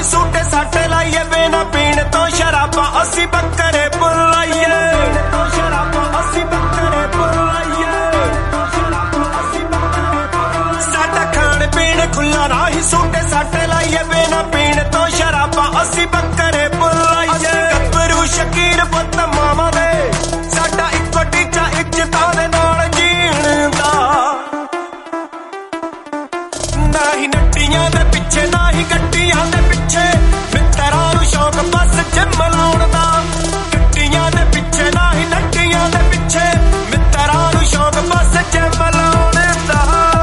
ही सूटे साटे लाइए बिना पीने तो शराबा असी बकरे बुलाइए साडा खाने पीने खुला ना ही सूटे साटे लाइए बिना पीने तो शराबा असी बकरे बुलाइए गब्बरू शकीर पुत मामा दे साडा इको टीचा इज्जतां दे नाल जीण दा ना ही नट्टियां दे पिछे ना ही गड्डियां दे पिछे मित्तरां नूं शौक बस जिम लाउण दा गड्डियां दे पिछे ना ही नट्टियां दे पिछे मित्तरां नूं शौक बस जिम लाउण दा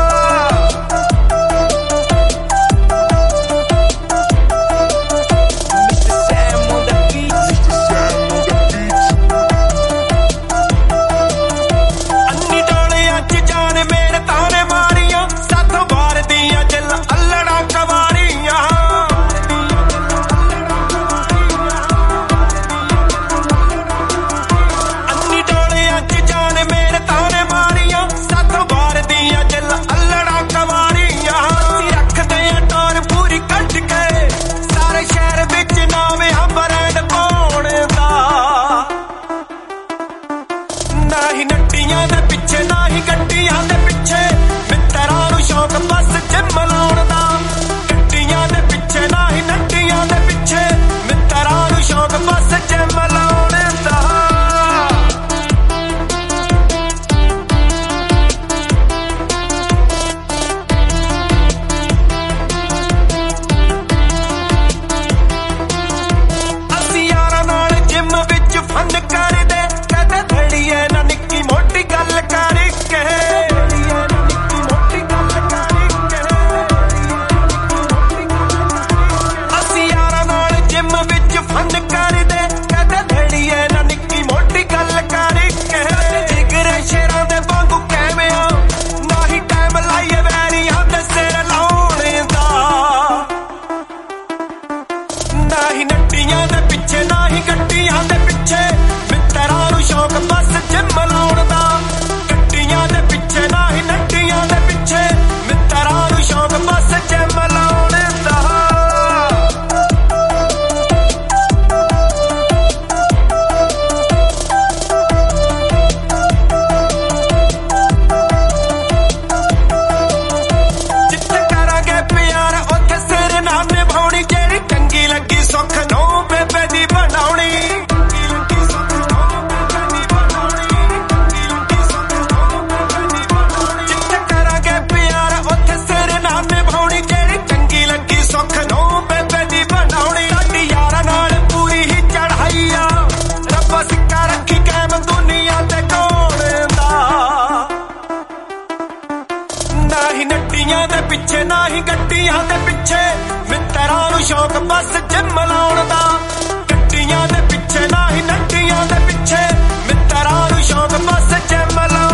अन्नी डोलियां च जान मेरे ताने मारियां साथों बार दियां जिल अल्लड़ा कवारियां अन्नी डोलियां च जान मेरे ताने मारियां साथों बार दियां जिल अल्लड़ा कवारियां असीं रखदे आ टोर पूरी कट के सारे शहर विच नाम आ ब्रांड पाउण दा ना ही नट्टियां दे पिछे ना ही गड्डियां दे पिछे मित्तरां नूं शौक बस जिम लाउण दा गड्डियां दे पिछे ना ही नट्टियां दे पिछे मित्तरां नूं शौक बस जिम लाउण दा ਅਸੀਂ ਯਾਰਾਂ ਨਾਲ ਜਿਮ ਵਿੱਚ ਫਨ ਕਰਦੇ ਕਦੇ ਧੜੀਏ ਨਾ ਨਿੱਕੀ ਮੋਟੀ ਗੱਲ ਕਰਕੇ ਅਸੀਂ ਯਾਰਾਂ ਨਾਲ ਜਿਮ ਵਿੱਚ ਫਨ ਕਰਦੇ ਕਦੇ ਧੜੀਏ ਨਾ ਨਿੱਕੀ ਮੋਟੀ ਗੱਲ ਕਰਕੇ ਜਿਗਰੇ ਸ਼ੇਰਾਂ ਦੇ ਵਾਂਗੂ ਕੈਮਿਆ ਨਾ ਹੀ ਟਾਈਮ ਲਾਈਏ ਵੈਰੀਆਂ ਦੇ ਸਿਰ ਲਾਉਣ ਦਾ ਨਾ ਹੀ ਨੱਟੀਆਂ ਦੇ ਪਿੱਛੇ ਨਾ ਹੀ ਗੱਡੀਆਂ ਦੇ ਪਿੱਛੇ ਮਿੱਤਰਾਂ ਨੂੰ ਸ਼ੌਕ ਬਸ ਜਿਮ ਲਾਉਣ ਦਾ ਗੱਡੀਆਂ ਦੇ ਪਿੱਛੇ ਨਾ ਹੀ ਨੱਟੀਆਂ ਦੇ ਪਿੱਛੇ ਮਿੱਤਰਾਂ ਨੂੰ ਸ਼ੌਕ ਬਸ ਜਿਮ ਲਾਉਣ ਦਾ ਜਿੱਥੇ ਕਰਾਂਗੇ ਪਿਆਰ ਉੱਥੇ ਸਿਰ ਨਾ ਨਿਭਾਉਣੀ ਜਿਹੜੀ ਚੰਗੀ ਲੱਗੀ ਸੁੱਖ ਨੂੰ ਬੇਬੇ ਦੀ ਬਣਾਉਣੀ ਜਿੱਥੇ ਕਰਾਂਗੇ ਪਿਆਰ ਉੱਥੇ ਸਿਰ ਨਾ ਨਿਭਾਉਣੀ ਜਿਹੜੀ ਚੰਗੀ ਲੱਗੀ ਸੁੱਖ ਨੂੰ ਬੇਬੇ ਦੀ ਬਣਾਉਣੀ ਸਾਡੀ ਯਾਰਾਂ ਨਾਲ ਪੂਰੀ ਹੀ ਚੜ੍ਹਾਈ ਆ ਰੱਬਾ ਸਿੱਕਾ ਰੱਖੀ ਕਾਇਮ ਦੁਨੀਆ ਤੇ ਕੋਲ ਦਾ ਨਾ ਹੀ ਨੱਟੀਆਂ ਦੇ ਪਿੱਛੇ ਨਾ ਹੀ ਗੱਡੀਆਂ ਦੇ ਪਿੱਛੇ ਮਿੱਤਰਾਂ ਨੂੰ ਸ਼ੌਕ ਬਸ ਜਿਮ ਲਾਉਣ ਦਾ ਗੱਡੀਆਂ ਦੇ ਪਿੱਛੇ ਨਾ ਹੀ ਨੱਟੀਆਂ ਦੇ ਪਿੱਛੇ ਮਿੱਤਰਾਂ ਨੂੰ ਸ਼ੌਕ ਬਸ ਜਿਮ ਲਾਉਣ